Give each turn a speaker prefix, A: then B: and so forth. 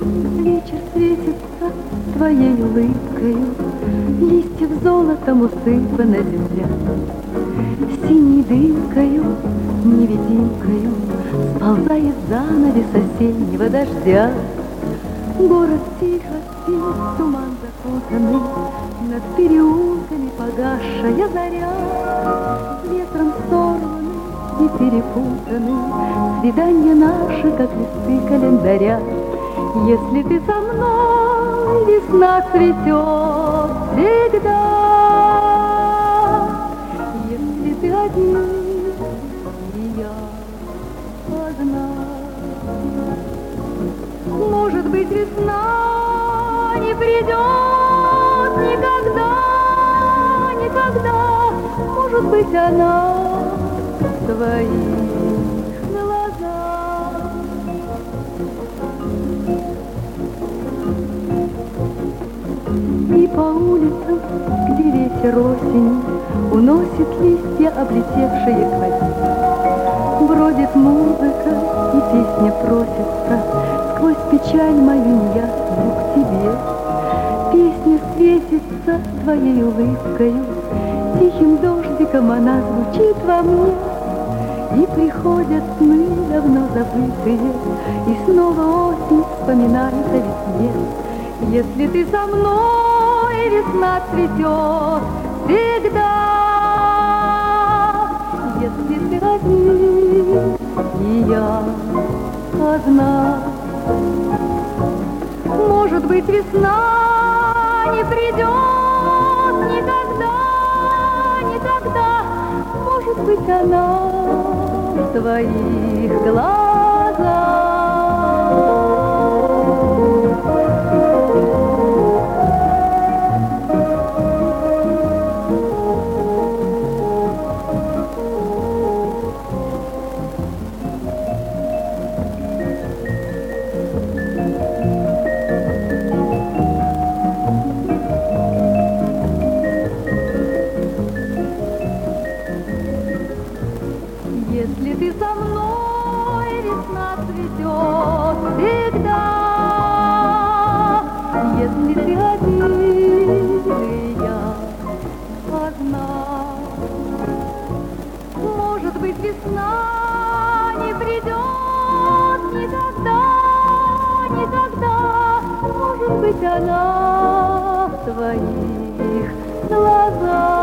A: Вечер светится твоей улыбкою, листьев золотом усыпана земля. Синей дымкою, невидимкою сползает занавес осеннего дождя. Город тихо спит, туман закутанный, над переулками погасшая заря. Ветром сорваны и перепутаны свидания наши, как листы календаря. Если ты со мной, весна цветет всегда. Если ты один, и я одна. Может быть, весна не придет никогда, никогда. Может быть, она в твоих глазах. И по улицам, где ветер осени уносит листья, облетевшие к воде, бродит музыка, и песня просится сквозь печаль мою неясную к тебе. Песня светится твоей улыбкою, тихим дождиком она звучит во мне. И приходят сны давно забытые, и снова осень вспоминает о весне. Если ты со мной, весна цветет всегда. Если ты один, и я одна. Может быть, весна не придет никогда, никогда. Может быть, она в твоих глазах. Если ты со мной, весна цветет всегда. Если ты один, и я одна. Может быть, весна не придет никогда, никогда. Может быть, она в твоих глазах.